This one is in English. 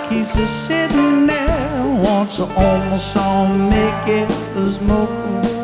he's just sitting there. Once I almost saw him make it, 'cause smoke